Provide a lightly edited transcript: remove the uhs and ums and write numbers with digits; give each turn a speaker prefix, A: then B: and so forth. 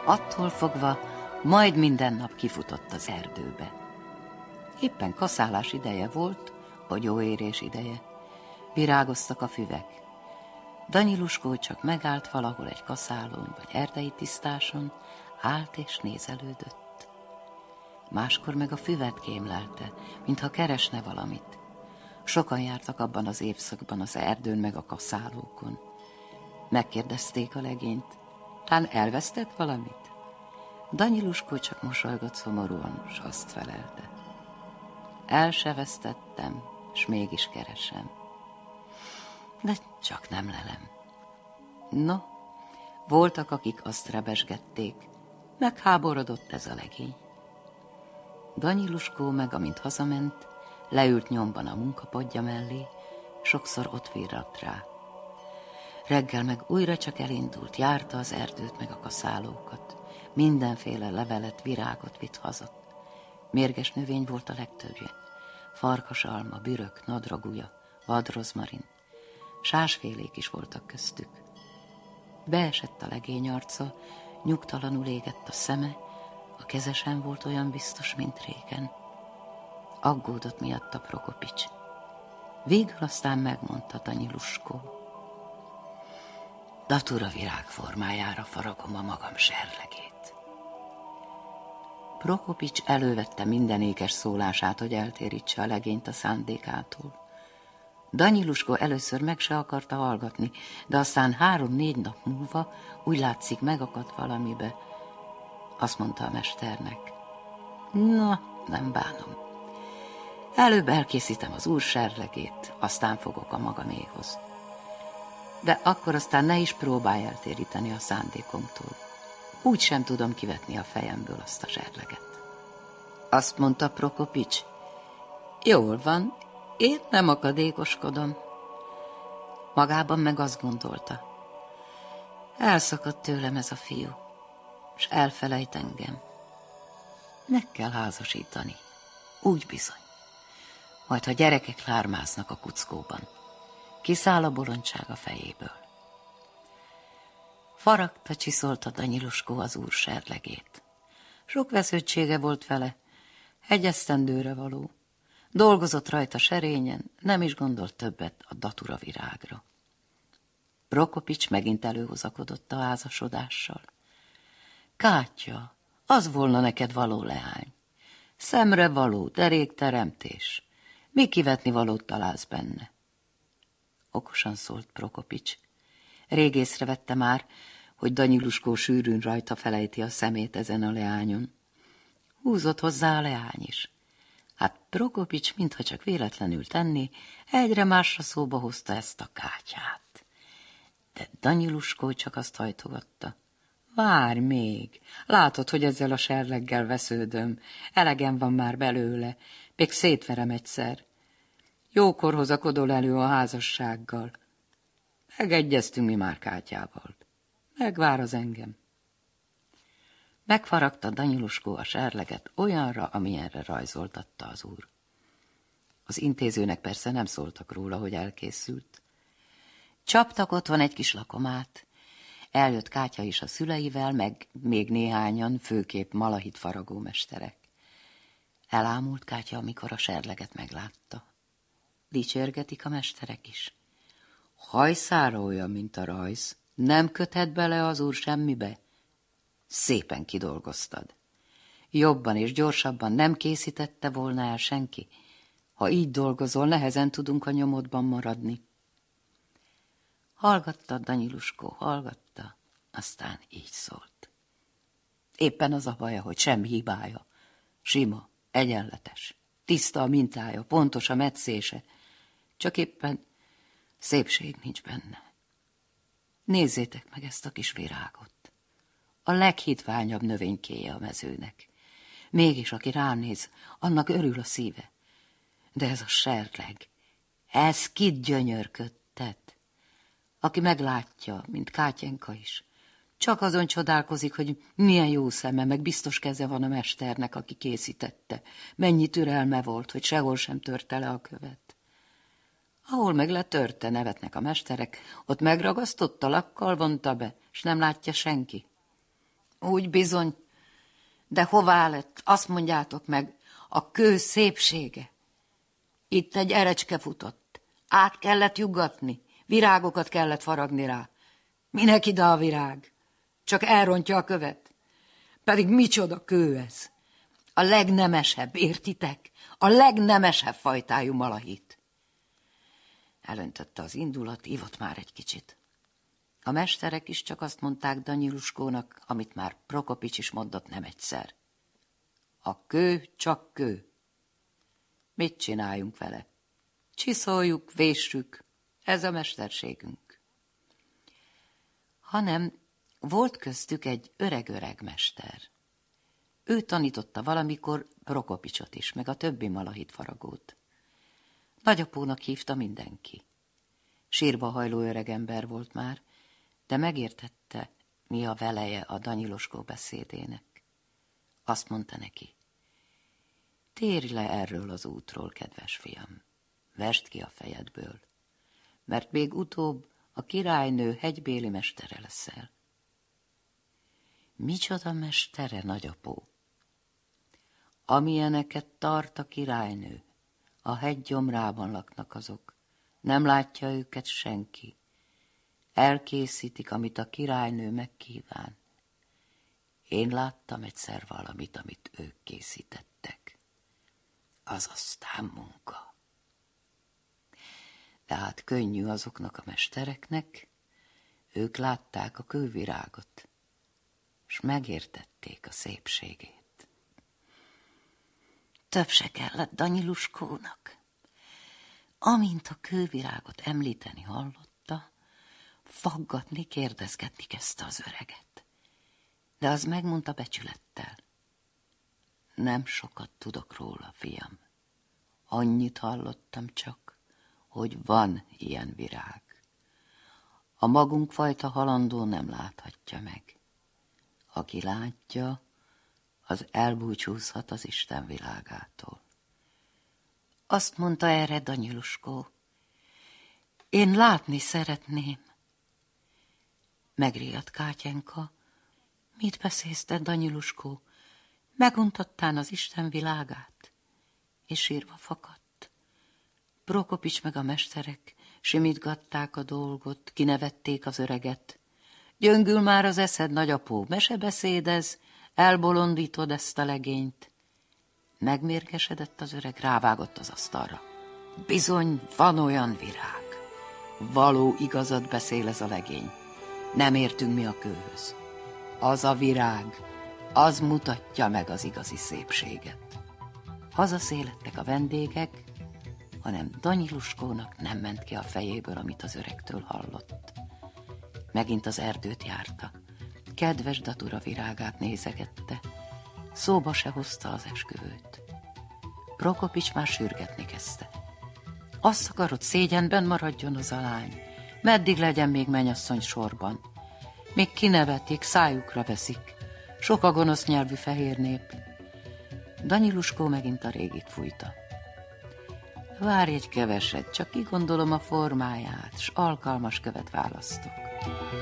A: Attól fogva majd minden nap kifutott az erdőbe. Éppen kaszálás ideje volt, bogyóérés ideje. Virágoztak a füvek. Danyiluskó csak megállt valahol egy kaszálón vagy erdei tisztáson, állt és nézelődött. Máskor meg a füvet kémlelte, mintha keresne valamit. Sokan jártak abban az évszakban az erdőn meg a kaszálókon. Megkérdezték a legényt, tán elvesztett valamit? Danyiluskó csak mosolygott szomorúan, s azt felelte. El se vesztettem, s mégis keresem. De csak nem lelem. No, voltak, akik azt rebesgették, megháborodott ez a legény. Danyiluskó meg, amint hazament, leült nyomban a munkapadja mellé, sokszor ott virradt rá. Reggel meg újra csak elindult, járta az erdőt meg a kaszálókat, mindenféle levelet, virágot vitt haza. Mérges növény volt a legtöbbje, farkasalma, bürök, nadragúja, vadrozmarin, sásfélék is voltak köztük. Beesett a legény arca, nyugtalanul égett a szeme, a keze sem volt olyan biztos, mint régen. Aggódott miatta Prokopics. Végül aztán megmondta Danyiluskó. Datura virág formájára faragom a magam serlegét. Prokopics elővette minden ékes szólását, hogy eltérítse a legényt a szándékától. Danyiluskó először meg se akarta hallgatni, de aztán 3-4 nap múlva úgy látszik megakadt valamibe. Azt mondta a mesternek. Na, nem bánom. Előbb elkészítem az úr serlegét, aztán fogok a magaméhoz. De akkor aztán ne is próbálj eltéríteni a szándékomtól. Úgy sem tudom kivetni a fejemből azt a serleget. Azt mondta Prokopics. Jól van, én nem akadékoskodom. Magában meg azt gondolta. Elszakadt tőlem ez a fiú, és elfelejt engem. Meg kell házasítani, úgy bizony. Majd ha gyerekek lármáznak a kuckóban, kiszáll a bolondság a fejéből. Faragta, csiszolta Danyiluskó az úr serlegét. Sok vesződtsége volt vele, 1 esztendőre való. Dolgozott rajta serényen, nem is gondolt többet a datura virágra. Prokopics megint előhozakodott a házasodással. Kátya, az volna neked való leány. Szemre való, derék teremtés. Mi kivetni valót találsz benne? Okosan szólt Prokopics. Rég észrevette már, hogy Danyiluskó sűrűn rajta felejti a szemét ezen a leányon. Húzott hozzá a leány is. Hát Prokopics, mintha csak véletlenül tenné, egyre másra szóba hozta ezt a Kátyát. De Danyiluskó csak azt hajtogatta. Várj még, látod, hogy ezzel a serleggel vesződöm, elegem van már belőle, még szétverem egyszer. Jókor hozakodol elő a házassággal. Megegyeztünk mi már Kátyával. Megvár az engem. Megfaragta Danyiluskó a serleget olyanra, amilyenre rajzoltatta az úr. Az intézőnek persze nem szóltak róla, hogy elkészült. Csaptak otthon egy kis lakomát. Eljött Kátya is a szüleivel, meg még néhányan, főképp malahit faragómesterek. Elámult Kátya, amikor a serleget meglátta. Dicsérgetik a mesterek is. Hajszára olyan, mint a rajz. Nem köthet bele az úr semmibe? Szépen kidolgoztad. Jobban és gyorsabban nem készítette volna el senki. Ha így dolgozol, nehezen tudunk a nyomodban maradni. Hallgatta Danyiluskó, hallgatta, aztán így szólt. Éppen az a baja, hogy semmi hibája. Sima, egyenletes, tiszta a mintája, pontos a metszése. Csak éppen szépség nincs benne. Nézzétek meg ezt a kis virágot. A leghitványabb növénykéje a mezőnek. Mégis, aki ránéz, annak örül a szíve. De ez a serleg, ez kit gyönyörködtet. Aki meglátja, mint Kátyenka is, csak azon csodálkozik, hogy milyen jó szeme, meg biztos keze van a mesternek, aki készítette. Mennyi türelme volt, hogy sehol sem törte le a követ. Ahol meg letörte, nevetnek a mesterek, ott megragasztotta, lakkal vonta be, s nem látja senki. Úgy bizony, de hová lett, azt mondjátok meg, a kő szépsége? Itt egy erecske futott, át kellett juggatni, virágokat kellett faragni rá. Minek ide a virág? Csak elrontja a követ. Pedig micsoda kő ez? A legnemesebb, értitek? A legnemesebb fajtájú malahit. Elöntötte az indulat, ivott már egy kicsit. A mesterek is csak azt mondták Danyiluskónak, amit már Prokopics is mondott nem egyszer. A kő csak kő. Mit csináljunk vele? Csiszoljuk, véssük, ez a mesterségünk. Hanem volt köztük egy öreg mester. Ő tanította valamikor Prokopicsot is, meg a többi malahit faragót. Nagyapónak hívta mindenki. Sírba hajló öregember volt már, de megértette, mi a veleje a Danyiluskó beszédének. Azt mondta neki, térj le erről az útról, kedves fiam, vesd ki a fejedből, mert még utóbb a királynő hegybéli mestere leszel. Micsoda mestere, nagyapó? Amilyeneket tart a királynő, a hegy gyomrában laknak azok, nem látja őket senki. Elkészítik, amit a királynő megkíván. Én láttam egyszer valamit, amit ők készítettek. Az aztán munka. De hát könnyű azoknak a mestereknek, ők látták a kővirágot, s megértették a szépségét. Több se kellett Danyiluskónak. Amint a kővirágot említeni hallotta, faggatni, kérdezgetni kezdte az öreget. De az megmondta becsülettel. Nem sokat tudok róla, fiam. Annyit hallottam csak, hogy van ilyen virág. A magunk fajta halandó nem láthatja meg. Aki látja, az elbúcsúzhat az Isten világától. Azt mondta erre Danyiluskó, én látni szeretném. Megriadt Kátyenka, mit beszélsz te, Danyiluskó? Meguntattán az Isten világát? És sírva fakadt. Prokopics meg a mesterek simítgatták a dolgot, kinevették az öreget. Gyöngül már az eszed, nagyapó, mesebeszédez, elbolondítod ezt a legényt. Megmérgesedett az öreg, rávágott az asztalra. Bizony, van olyan virág. Való igazat beszél ez a legény. Nem értünk mi a kőhöz. Az a virág, az mutatja meg az igazi szépséget. Hazaszélettek a vendégek, hanem Danyiluskónak nem ment ki a fejéből, amit az öregtől hallott. Megint az erdőt járta. Kedves datura virágát nézegette. Szóba se hozta az esküvőt. Prokopics már sürgetni kezdte. Azt akarod, szégyenben maradjon az a lány. Meddig legyen még mennyasszony sorban? Még kinevetik, szájukra veszik. Sok a gonosz nyelvű fehér nép. Danyiluskó megint a régit fújta. Várj egy keveset, csak kigondolom a formáját, s alkalmas követ választok.